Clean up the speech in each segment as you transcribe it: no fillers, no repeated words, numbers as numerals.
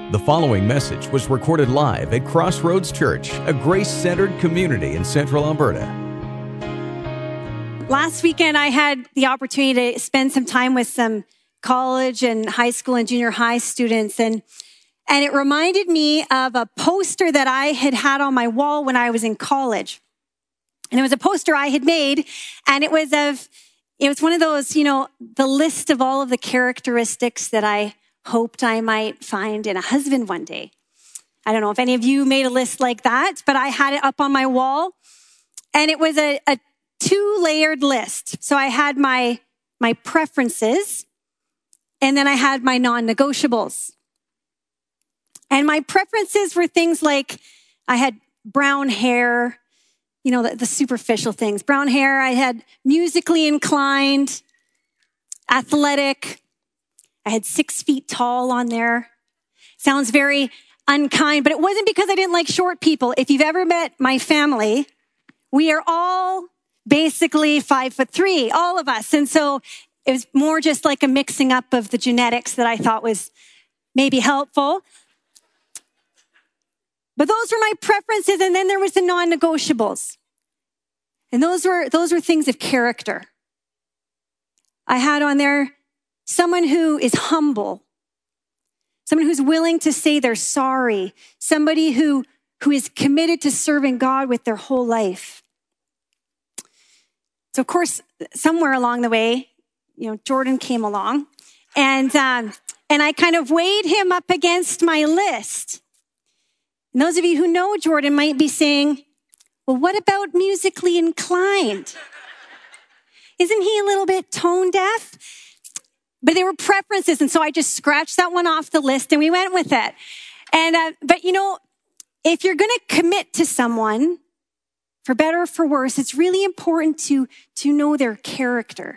The following message was recorded live at Crossroads Church, a grace-centered community in Central Alberta. Last weekend, I had the opportunity to spend some time with some college and high school and junior high students, and it reminded me of a poster that I had on my wall when I was in college. And it was a poster I had made, and it was one of those, the list of all of the characteristics that I hoped I might find in a husband one day. I don't know if any of you made a list like that, but I had it up on my wall, and it was a two-layered list. So I had my preferences, and then I had my non-negotiables. And my preferences were things like I had brown hair, the superficial things. Brown hair, I had musically inclined, athletic. I had 6 feet tall on there. Sounds very unkind, but it wasn't because I didn't like short people. If you've ever met my family, we are all basically 5'3", all of us. And so it was more just like a mixing up of the genetics that I thought was maybe helpful. But those were my preferences, and then there was the non-negotiables. And those were things of character. I had on there someone who is humble, someone who's willing to say they're sorry, somebody who is committed to serving God with their whole life. So, of course, somewhere along the way, Jordan came along, and I kind of weighed him up against my list. And those of you who know Jordan might be saying, well, what about musically inclined? Isn't he a little bit tone deaf? But they were preferences, and so I just scratched that one off the list, and we went with it. And but if you're going to commit to someone, for better or for worse, it's really important to know their character.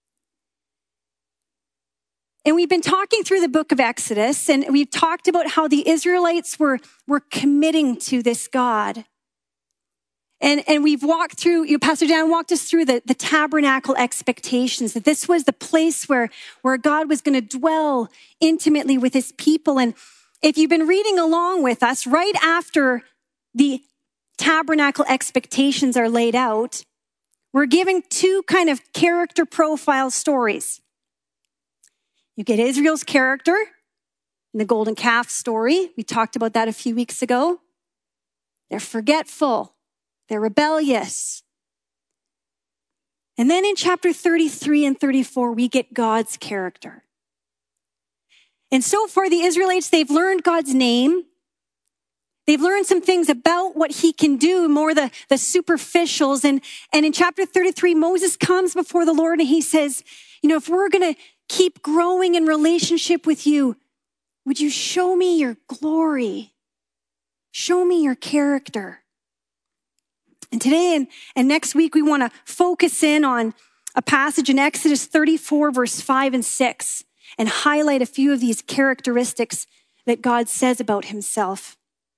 And we've been talking through the book of Exodus, and we've talked about how the Israelites were committing to this God. And we've walked through, Pastor Dan walked us through the tabernacle expectations, that this was the place where God was going to dwell intimately with his people. And if you've been reading along with us, right after the tabernacle expectations are laid out, we're giving two kind of character profile stories. You get Israel's character in the golden calf story. We talked about that a few weeks ago. They're forgetful. They're rebellious. And then in chapter 33 and 34, we get God's character. And so far, the Israelites, they've learned God's name. They've learned some things about what he can do, more the superficials. And in chapter 33, Moses comes before the Lord and he says, if we're going to keep growing in relationship with you, would you show me your glory? Show me your character. And today and next week, we want to focus in on a passage in Exodus 34, verse 5 and 6, and highlight a few of these characteristics that God says about himself.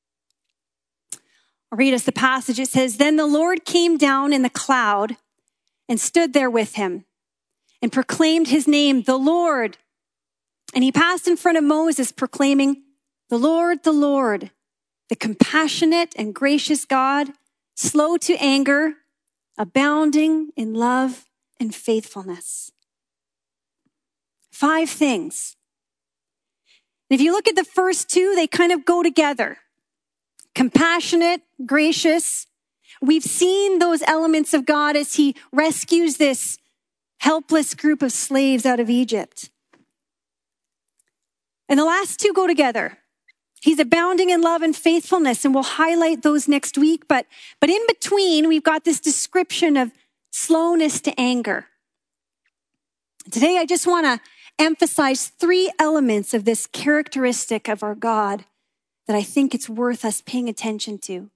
I'll read us the passage. It says, "Then the Lord came down in the cloud and stood there with him and proclaimed his name, the Lord. And he passed in front of Moses, proclaiming, the Lord, the compassionate and gracious God, slow to anger, abounding in love and faithfulness." 5 things. If you look at the first 2, they kind of go together. Compassionate, gracious. We've seen those elements of God as he rescues this helpless group of slaves out of Egypt. And the last 2 go together. He's abounding in love and faithfulness, and we'll highlight those next week. But in between, we've got this description of slowness to anger. Today, I just want to emphasize 3 elements of this characteristic of our God that I think it's worth us paying attention to.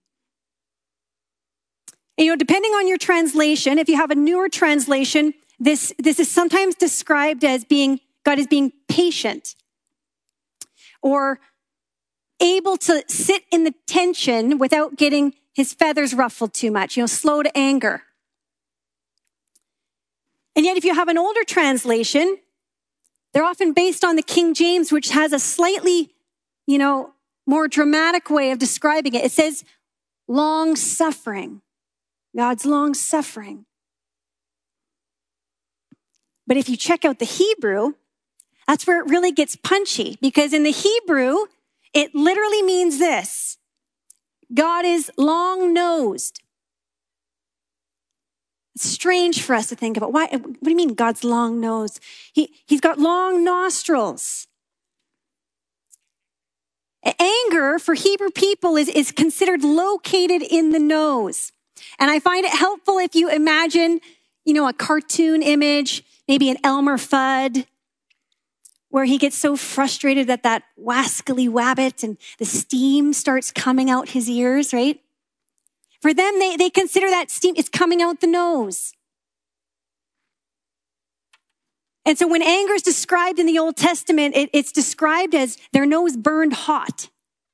And, depending on your translation, if you have a newer translation, this is sometimes described as God as being patient, or able to sit in the tension without getting his feathers ruffled too much, slow to anger. And yet, if you have an older translation, they're often based on the King James, which has a slightly more dramatic way of describing it. It says long suffering. God's long suffering. But if you check out the Hebrew, that's where it really gets punchy, because in the Hebrew, it literally means this: God is long-nosed. It's strange for us to think about. Why? What do you mean God's long-nosed? He's got long nostrils. Anger for Hebrew people is considered located in the nose. And I find it helpful if you imagine, a cartoon image, maybe an Elmer Fudd, where he gets so frustrated at that wascally wabbit and the steam starts coming out his ears, right? For them, they consider that steam is coming out the nose. And so when anger is described in the Old Testament, it's described as their nose burned hot.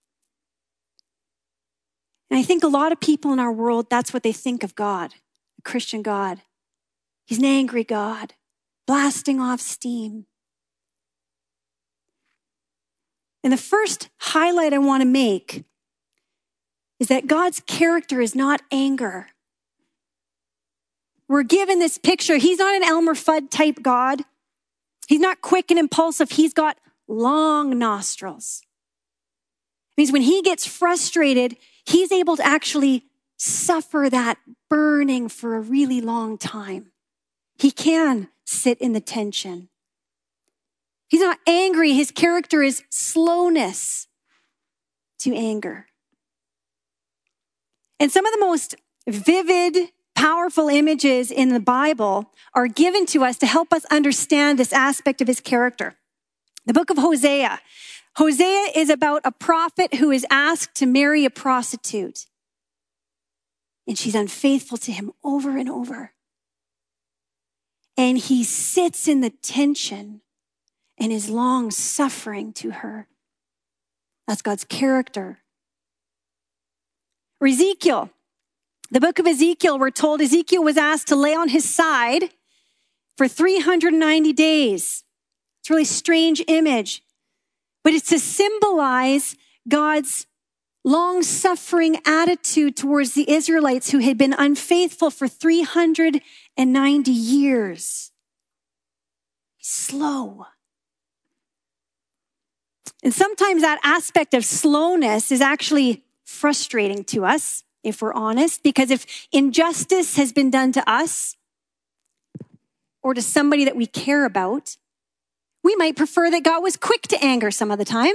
And I think a lot of people in our world, that's what they think of God, a Christian God. He's an angry God, blasting off steam. And the first highlight I want to make is that God's character is not anger. We're given this picture. He's not an Elmer Fudd type God. He's not quick and impulsive. He's got long nostrils. It means when he gets frustrated, he's able to actually suffer that burning for a really long time. He can sit in the tension. He's not angry. His character is slowness to anger. And some of the most vivid, powerful images in the Bible are given to us to help us understand this aspect of his character. The book of Hosea. Hosea is about a prophet who is asked to marry a prostitute. And she's unfaithful to him over and over. And he sits in the tension and is long suffering to her. That's God's character. Or Ezekiel. The book of Ezekiel, we're told Ezekiel was asked to lay on his side for 390 days. It's a really strange image, but it's to symbolize God's long-suffering attitude towards the Israelites who had been unfaithful for 390 years. He's slow. And sometimes that aspect of slowness is actually frustrating to us, if we're honest, because if injustice has been done to us or to somebody that we care about, we might prefer that God was quick to anger some of the time.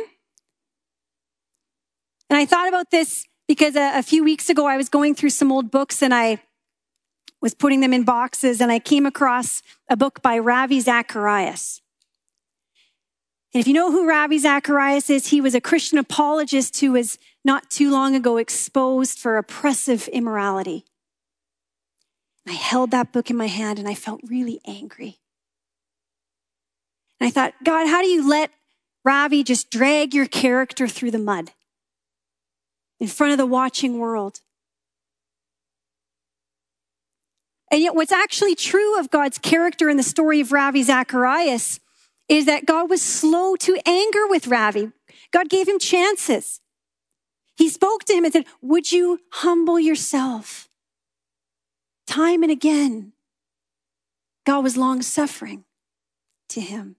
And I thought about this because a few weeks ago, I was going through some old books and I was putting them in boxes, and I came across a book by Ravi Zacharias. And if you know who Ravi Zacharias is, he was a Christian apologist who was not too long ago exposed for oppressive immorality. And I held that book in my hand and I felt really angry. And I thought, God, how do you let Ravi just drag your character through the mud in front of the watching world? And yet what's actually true of God's character in the story of Ravi Zacharias is that God was slow to anger with Ravi. God gave him chances. He spoke to him and said, would you humble yourself? Time and again, God was long-suffering to him.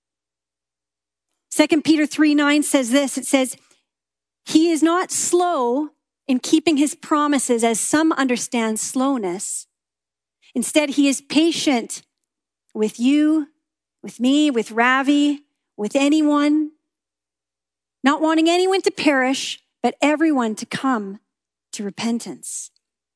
2 Peter 3:9 says this. It says, he is not slow in keeping his promises, as some understand slowness. Instead, he is patient with you, with me, with Ravi, with anyone, not wanting anyone to perish, but everyone to come to repentance.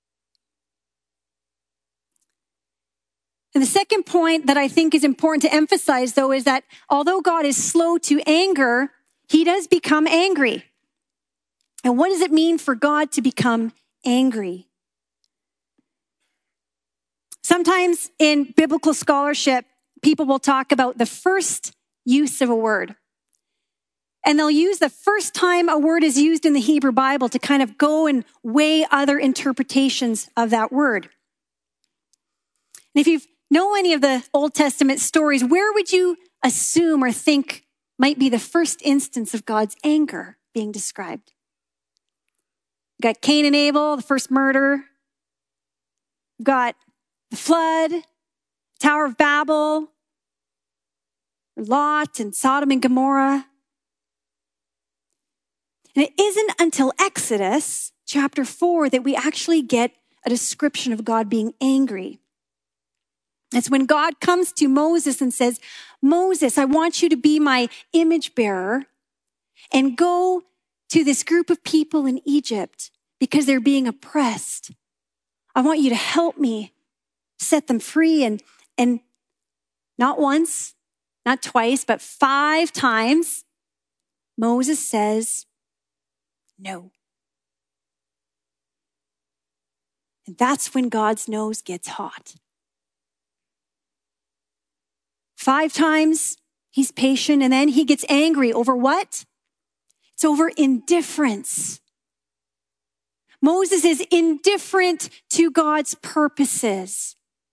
And the second point that I think is important to emphasize, though, is that although God is slow to anger, he does become angry. And what does it mean for God to become angry? Sometimes in biblical scholarship, people will talk about the first use of a word. And they'll use the first time a word is used in the Hebrew Bible to kind of go and weigh other interpretations of that word. And if you know any of the Old Testament stories, where would you assume or think might be the first instance of God's anger being described. We've got Cain and Abel, the first murder. We've got the flood, Tower of Babel, Lot and Sodom and Gomorrah. And it isn't until Exodus chapter 4 that we actually get a description of God being angry. It's when God comes to Moses and says, Moses, I want you to be my image bearer and go to this group of people in Egypt because they're being oppressed. I want you to help me set them free. And not once, not twice, but 5 times, Moses says, no. And that's when God's nose gets hot. 5 times he's patient, and then he gets angry over what? It's over indifference. Moses is indifferent to God's purposes.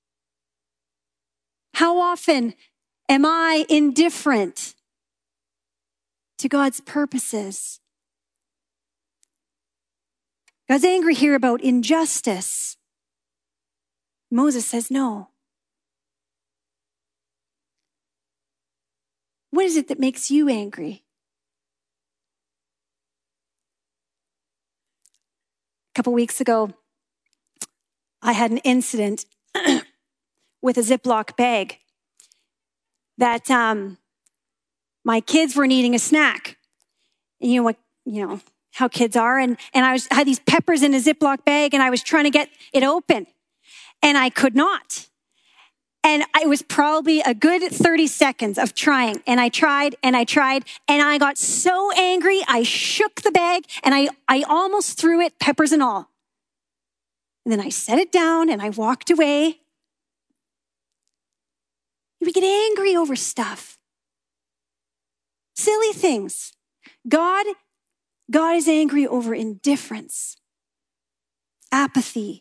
How often am I indifferent to God's purposes? God's angry here about injustice. Moses says no. What is it that makes you angry? A couple weeks ago, I had an incident with a Ziploc bag that my kids were needing a snack. And you know how kids are. And I had these peppers in a Ziploc bag, and I was trying to get it open, and I could not. And it was probably a good 30 seconds of trying. And I tried, and I I got so angry, I shook the bag, and I almost threw it, peppers and all. And then I set it down, and I walked away. We get angry over stuff. Silly things. God is angry over indifference, apathy.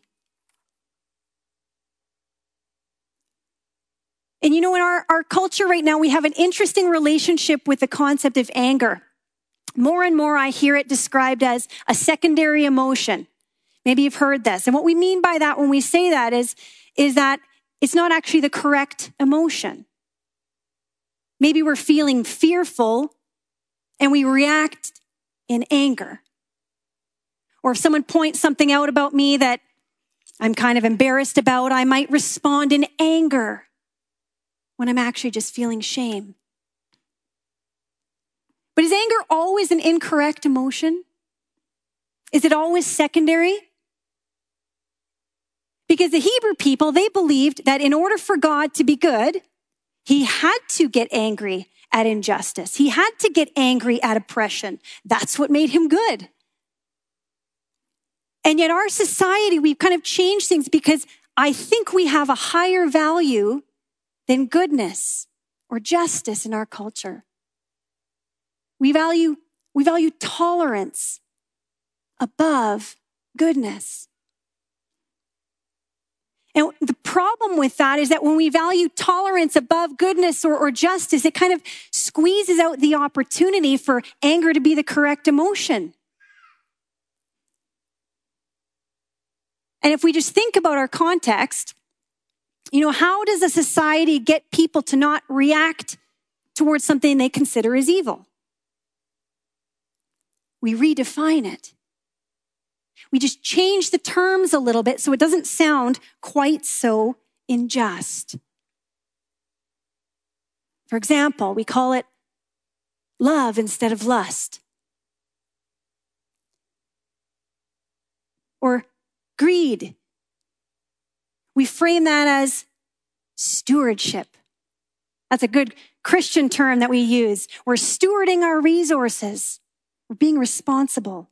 And in our culture right now, we have an interesting relationship with the concept of anger. More and more, I hear it described as a secondary emotion. Maybe you've heard this. And what we mean by that when we say that is that it's not actually the correct emotion. Maybe we're feeling fearful and we react in anger. Or if someone points something out about me that I'm kind of embarrassed about, I might respond in anger when I'm actually just feeling shame. But is anger always an incorrect emotion? Is it always secondary? Because the Hebrew people, they believed that in order for God to be good, he had to get angry at injustice. He had to get angry at oppression. That's what made him good. And yet our society, we've kind of changed things because I think we have a higher value than goodness or justice in our culture. We value tolerance above goodness. And the problem with that is that when we value tolerance above goodness or justice, it kind of squeezes out the opportunity for anger to be the correct emotion. And if we just think about our context, how does a society get people to not react towards something they consider as evil? We redefine it. We just change the terms a little bit so it doesn't sound quite so unjust. For example, we call it love instead of lust. Or greed. We frame that as stewardship. That's a good Christian term that we use. We're stewarding our resources. We're being responsible.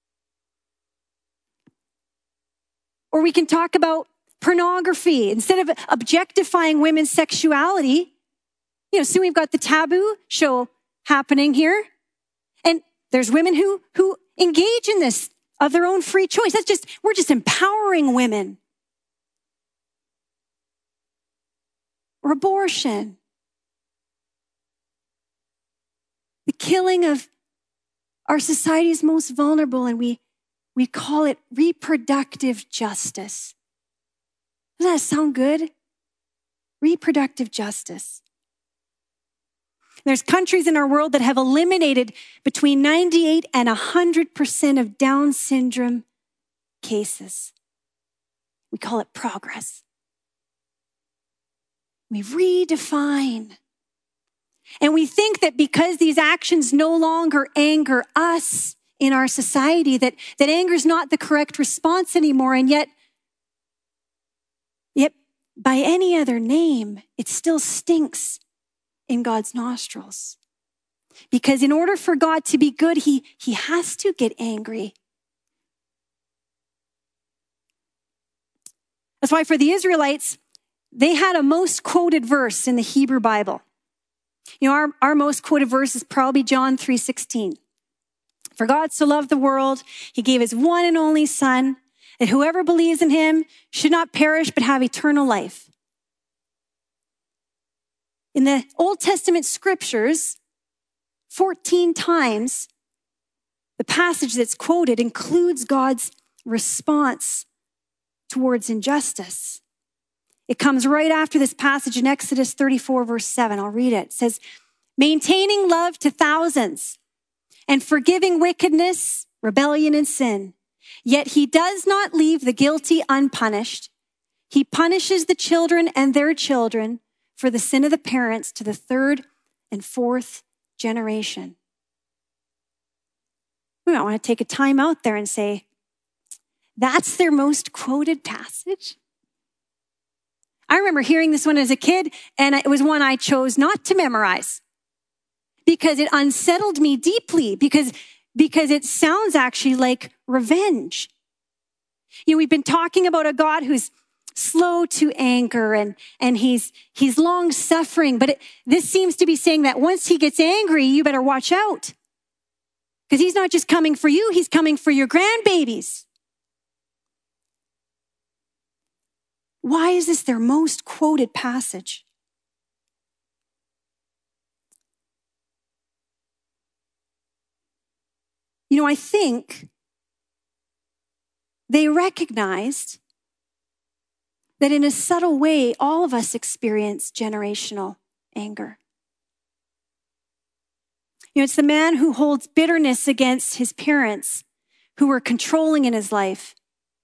Or we can talk about pornography. Instead of objectifying women's sexuality, soon we've got the Taboo show happening here. And there's women who engage in this of their own free choice. We're just empowering women. Or abortion. killing of our society's most vulnerable, and we call it reproductive justice. Doesn't that sound good? Reproductive justice. There's countries in our world that have eliminated between 98 and 100% of Down syndrome cases. We call it progress. We redefine. And we think that because these actions no longer anger us in our society, that anger is not the correct response anymore. And yet by any other name, it still stinks in God's nostrils. Because in order for God to be good, he has to get angry. That's why for the Israelites, they had a most quoted verse in the Hebrew Bible. You know, our most quoted verse is probably John 3:16. For God so loved the world, he gave his one and only Son, that whoever believes in him should not perish but have eternal life. In the Old Testament scriptures, 14 times, the passage that's quoted includes God's response towards injustice. It comes right after this passage in Exodus 34, verse 7. I'll read it. It says, maintaining love to thousands and forgiving wickedness, rebellion, and sin. Yet he does not leave the guilty unpunished. He punishes the children and their children for the sin of the parents to the third and fourth generation. We might want to take a time out there and say, that's their most quoted passage. I remember hearing this one as a kid, and it was one I chose not to memorize because it unsettled me deeply, because it sounds actually like revenge. You know, we've been talking about a God who's slow to anger and he's long suffering, but this seems to be saying that once he gets angry, you better watch out. Because he's not just coming for you, he's coming for your grandbabies. Why is this their most quoted passage? You know, I think they recognized that in a subtle way, all of us experience generational anger. You know, it's the man who holds bitterness against his parents who were controlling in his life.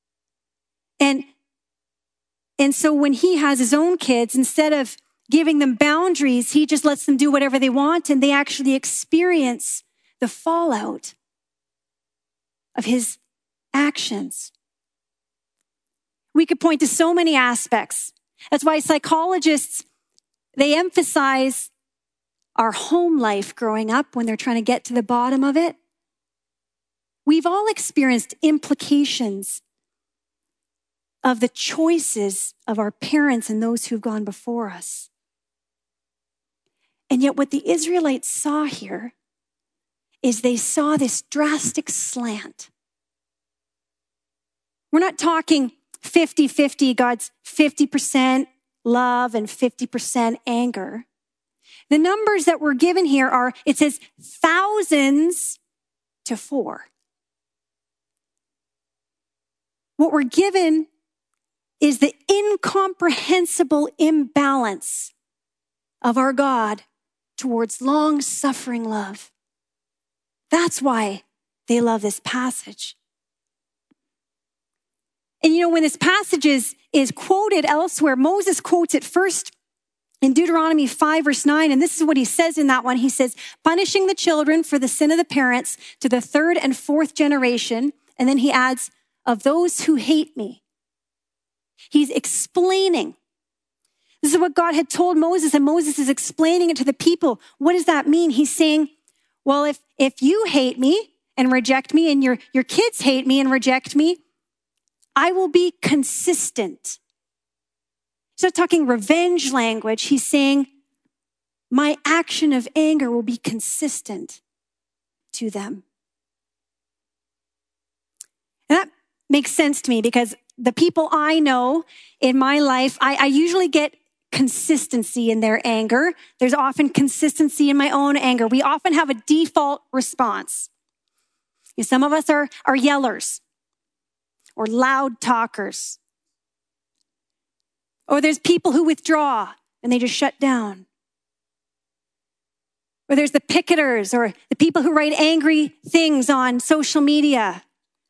And so when he has his own kids, instead of giving them boundaries, he just lets them do whatever they want, and they actually experience the fallout of his actions. We could point to so many aspects. That's why psychologists, they emphasize our home life growing up when they're trying to get to the bottom of it. We've all experienced implications of the choices of our parents and those who've gone before us. And yet what the Israelites saw here is they saw this drastic slant. We're not talking 50-50, God's 50% love and 50% anger. The numbers that we're given here are, it says thousands to 4. What we're given is the incomprehensible imbalance of our God towards long-suffering love. That's why they love this passage. And you know, when this passage is quoted elsewhere, Moses quotes it first in Deuteronomy 5, verse 9, and this is what he says in that one. He says, punishing the children for the sin of the parents to the third and fourth generation. And then he adds, of those who hate me. He's explaining. This is what God had told Moses, and Moses is explaining it to the people. What does that mean? He's saying, well, if you hate me and reject me, and your kids hate me and reject me, I will be consistent. He's not talking revenge language. He's saying, my action of anger will be consistent to them. And that makes sense to me because the people I know in my life, I usually get consistency in their anger. There's often consistency in my own anger. We often have a default response. Some of us are yellers or loud talkers. Or there's people who withdraw and they just shut down. Or there's the picketers or the people who write angry things on social media.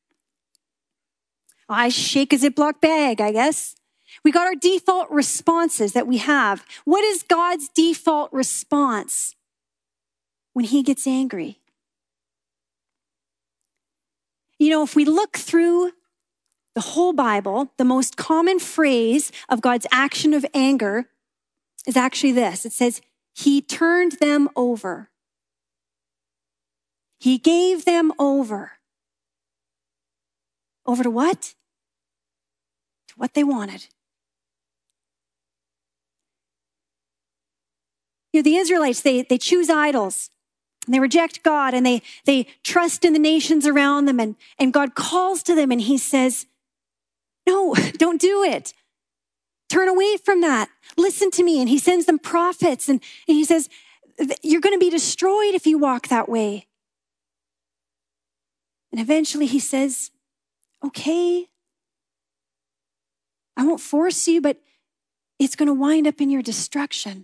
I shake a Ziploc bag, I guess. We got our default responses that we have. What is God's default response when he gets angry? If we look through the whole Bible, the most common phrase of God's action of anger is actually this. It says, he turned them over. He gave them over. Over to what? To what they wanted. The Israelites, they choose idols. And they reject God and they trust in the nations around them. And God calls to them and he says, no, don't do it. Turn away from that. Listen to me. And he sends them prophets and he says, you're going to be destroyed if you walk that way. And eventually he says, okay, I won't force you, but it's going to wind up in your destruction.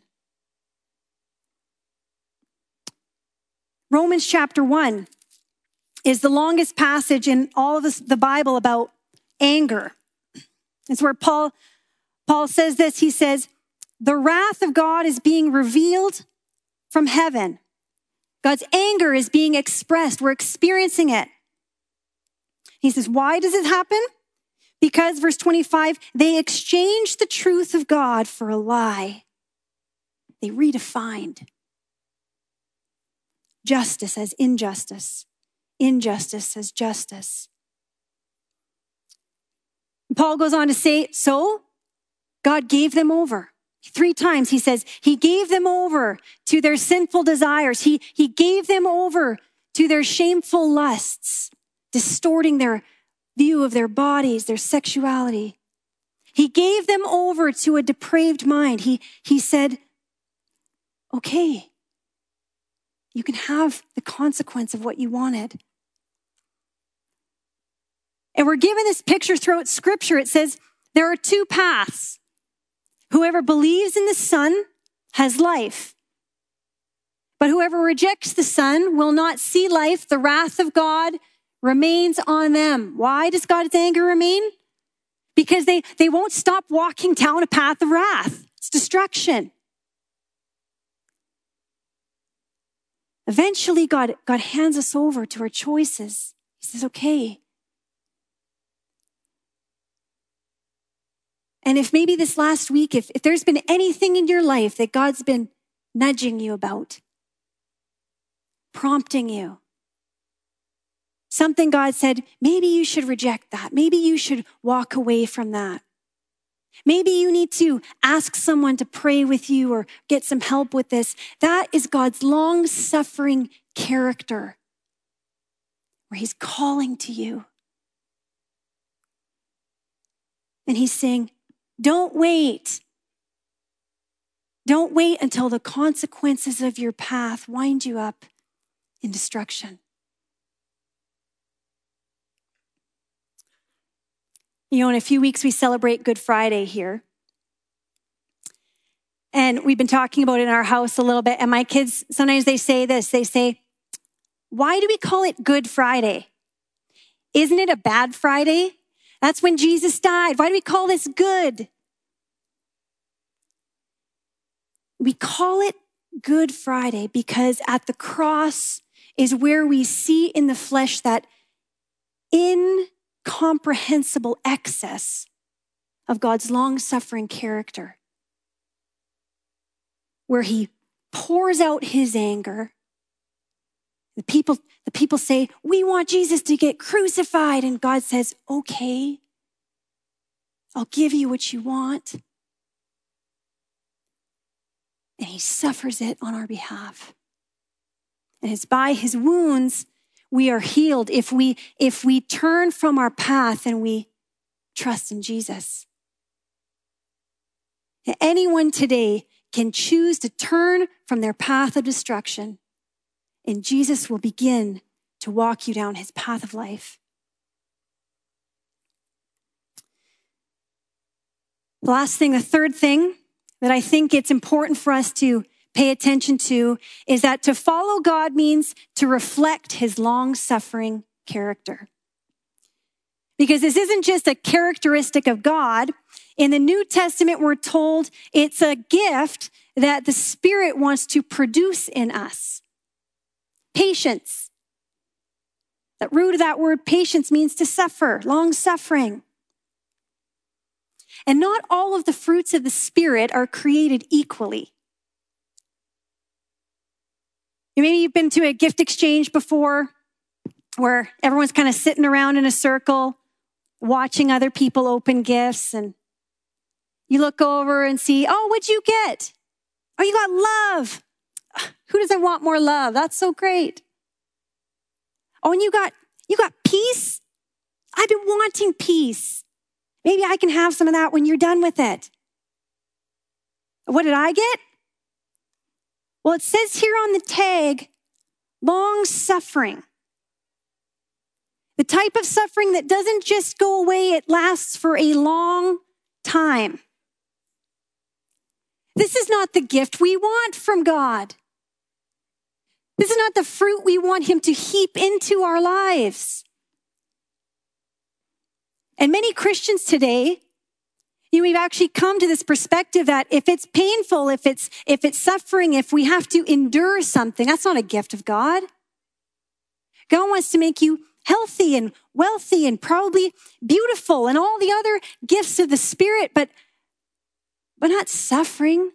Romans chapter 1 is the longest passage in all of the Bible about anger. It's where Paul says this. He says, the wrath of God is being revealed from heaven. God's anger is being expressed. We're experiencing it. He says, why does it happen? Because, verse 25, they exchanged the truth of God for a lie. They redefined justice as injustice, injustice as justice. Paul goes on to say, so God gave them over. 3 times he says, he gave them over to their sinful desires. He gave them over to their shameful lusts, distorting their view of their bodies, their sexuality. He gave them over to a depraved mind. He said, okay, you can have the consequence of what you wanted. And we're given this picture throughout Scripture. It says there are 2 paths. Whoever believes in the Son has life. But whoever rejects the Son will not see life. The wrath of God remains on them. Why does God's anger remain? Because they won't stop walking down a path of wrath. It's destruction. Eventually, God hands us over to our choices. He says, okay. And if maybe this last week, if there's been anything in your life that God's been nudging you about, prompting you, something God said, maybe you should reject that. Maybe you should walk away from that. Maybe you need to ask someone to pray with you or get some help with this. That is God's long-suffering character, where he's calling to you. And he's saying, don't wait. Don't wait until the consequences of your path wind you up in destruction. In a few weeks, we celebrate Good Friday here. And we've been talking about it in our house a little bit. And my kids, sometimes they say this. They say, why do we call it Good Friday? Isn't it a bad Friday? That's when Jesus died. Why do we call this good? We call it Good Friday because at the cross is where we see in the flesh that incomprehensible excess of God's long-suffering character, where he pours out his anger. The people say, we want Jesus to get crucified. And God says, okay, I'll give you what you want. And he suffers it on our behalf. And it's by his wounds we are healed if we turn from our path and we trust in Jesus. Anyone today can choose to turn from their path of destruction, and Jesus will begin to walk you down his path of life. The last thing, the third thing that I think it's important for us to pay attention to is that to follow God means to reflect his long-suffering character. Because this isn't just a characteristic of God. In the New Testament, we're told it's a gift that the Spirit wants to produce in us. Patience. The root of that word patience means to suffer, long-suffering. And not all of the fruits of the Spirit are created equally. Maybe you've been to a gift exchange before where everyone's kind of sitting around in a circle, watching other people open gifts, and you look over and see, oh, what'd you get? Oh, you got love. Who doesn't want more love? That's so great. Oh, and you got peace? I've been wanting peace. Maybe I can have some of that when you're done with it. What did I get? Well, it says here on the tag, long suffering. The type of suffering that doesn't just go away, it lasts for a long time. This is not the gift we want from God. This is not the fruit we want him to heap into our lives. And many Christians today, we've actually come to this perspective that if it's painful, if it's suffering, if we have to endure something, that's not a gift of God. God wants to make you healthy and wealthy and probably beautiful and all the other gifts of the Spirit, but not suffering.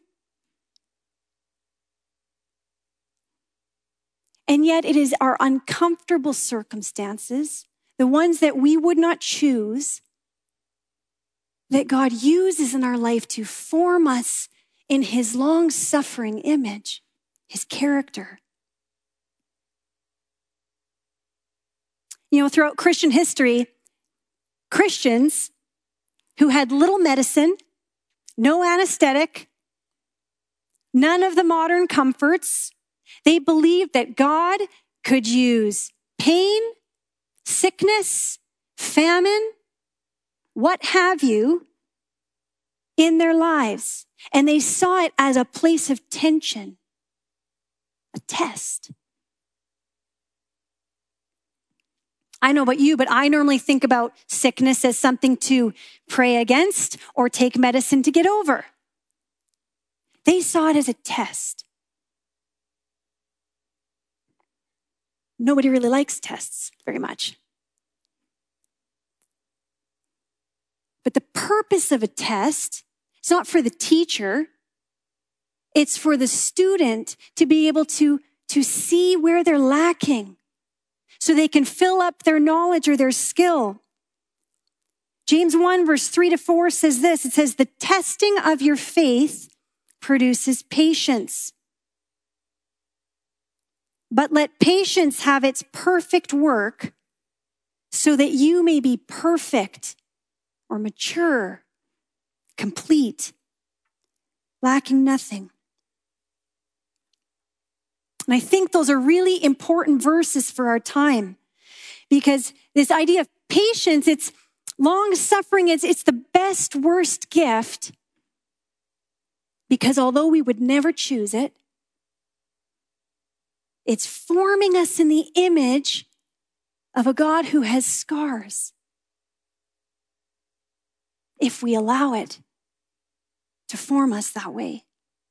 And yet it is our uncomfortable circumstances, the ones that we would not choose, that God uses in our life to form us in his long-suffering image, his character. Throughout Christian history, Christians who had little medicine, no anesthetic, none of the modern comforts, they believed that God could use pain, sickness, famine, what have you, in their lives. And they saw it as a place of tension, a test. I know about you, but I normally think about sickness as something to pray against or take medicine to get over. They saw it as a test. Nobody really likes tests very much. But the purpose of a test is not for the teacher. It's for the student to be able to see where they're lacking so they can fill up their knowledge or their skill. James 1 verse 3-4 says this. It says, the testing of your faith produces patience. But let patience have its perfect work so that you may be perfect or mature, complete, lacking nothing. And I think those are really important verses for our time because this idea of patience, it's long suffering, it's the best, worst gift because although we would never choose it, it's forming us in the image of a God who has scars. If we allow it to form us that way.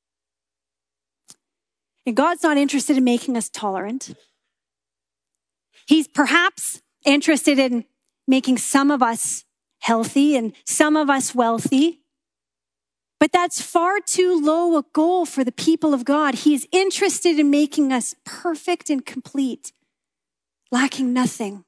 And God's not interested in making us tolerant. He's perhaps interested in making some of us healthy and some of us wealthy. But that's far too low a goal for the people of God. He is interested in making us perfect and complete, lacking nothing.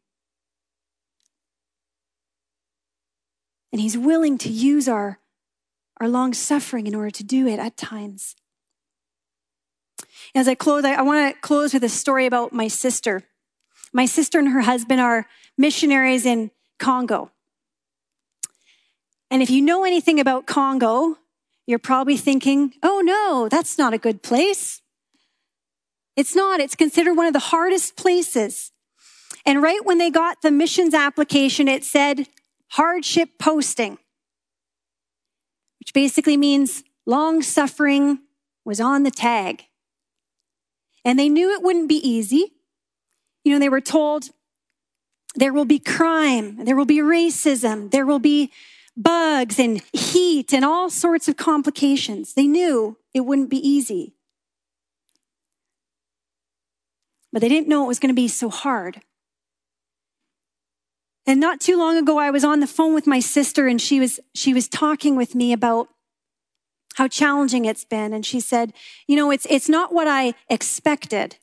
And he's willing to use our long suffering in order to do it at times. As I close, I want to close with a story about my sister. My sister and her husband are missionaries in Congo. And if you know anything about Congo, you're probably thinking, oh no, that's not a good place. It's not. It's considered one of the hardest places. And right when they got the missions application, it said hardship posting, which basically means long suffering was on the tag. And they knew it wouldn't be easy. You know, they were told there will be crime, there will be racism, there will be bugs and heat and all sorts of complications. They knew it wouldn't be easy. But they didn't know it was going to be so hard. And not too long ago, I was on the phone with my sister, and she was talking with me about how challenging it's been. And she said, you know, it's not what I expected.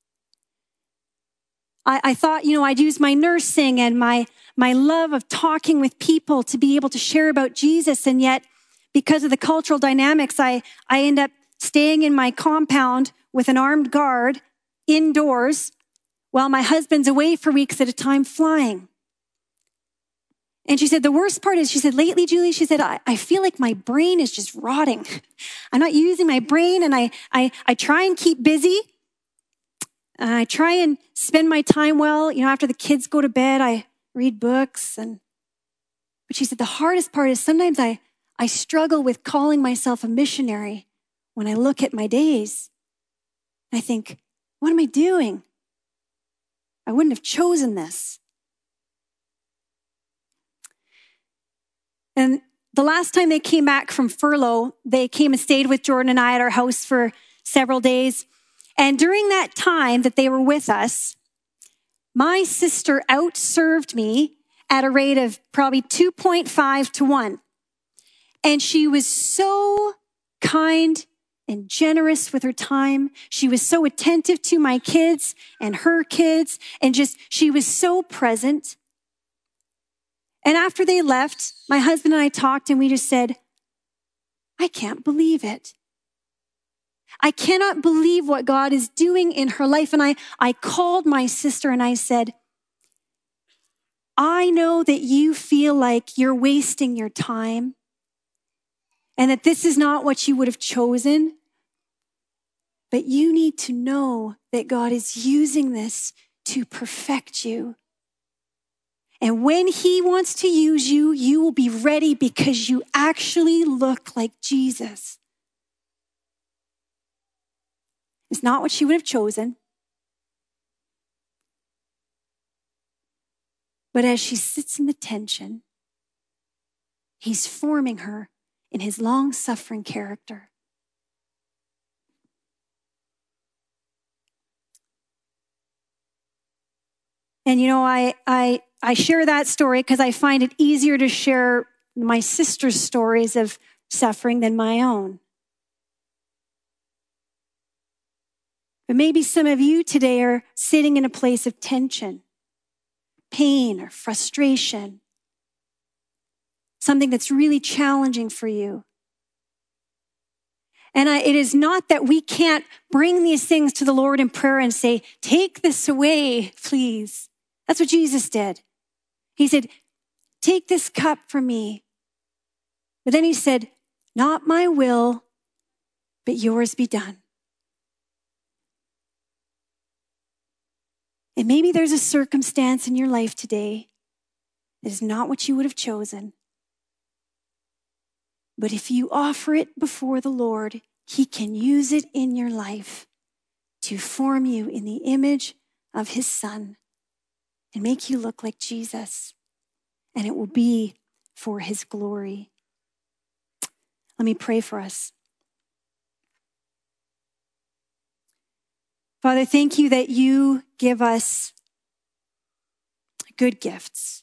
I thought, you know, I'd use my nursing and my love of talking with people to be able to share about Jesus. And yet, because of the cultural dynamics, I end up staying in my compound with an armed guard indoors while my husband's away for weeks at a time flying. And she said, the worst part is, she said, lately, Julie, she said, I feel like my brain is just rotting. I'm not using my brain, and I try and keep busy. I try and spend my time well. You know, after the kids go to bed, I read books. But she said, the hardest part is sometimes I struggle with calling myself a missionary when I look at my days. I think, what am I doing? I wouldn't have chosen this. And the last time they came back from furlough, they came and stayed with Jordan and I at our house for several days. And during that time that they were with us, my sister outserved me at a rate of probably 2.5 to 1. And she was so kind and generous with her time. She was so attentive to my kids and her kids, and she was so present. And after they left, my husband and I talked, and we just said, I can't believe it. I cannot believe what God is doing in her life. And I called my sister and I said, I know that you feel like you're wasting your time and that this is not what you would have chosen. But you need to know that God is using this to perfect you. And when he wants to use you, you will be ready because you actually look like Jesus. It's not what she would have chosen. But as she sits in the tension, he's forming her in his long-suffering character. And you know, I share that story because I find it easier to share my sister's stories of suffering than my own. But maybe some of you today are sitting in a place of tension, pain, or frustration, something that's really challenging for you. And it is not that we can't bring these things to the Lord in prayer and say, take this away, please. That's what Jesus did. He said, take this cup from me. But then he said, not my will, but yours be done. And maybe there's a circumstance in your life today that is not what you would have chosen. But if you offer it before the Lord, he can use it in your life to form you in the image of his Son and make you look like Jesus. And it will be for his glory. Let me pray for us. Father, thank you that you give us good gifts.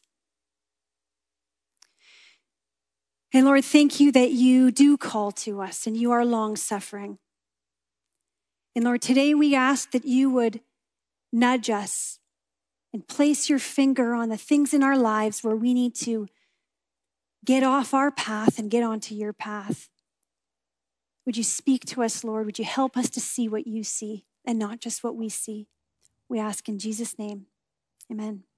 And Lord, thank you that you do call to us and you are long-suffering. And Lord, today we ask that you would nudge us and place your finger on the things in our lives where we need to get off our path and get onto your path. Would you speak to us, Lord? Would you help us to see what you see and not just what we see? We ask in Jesus' name. Amen.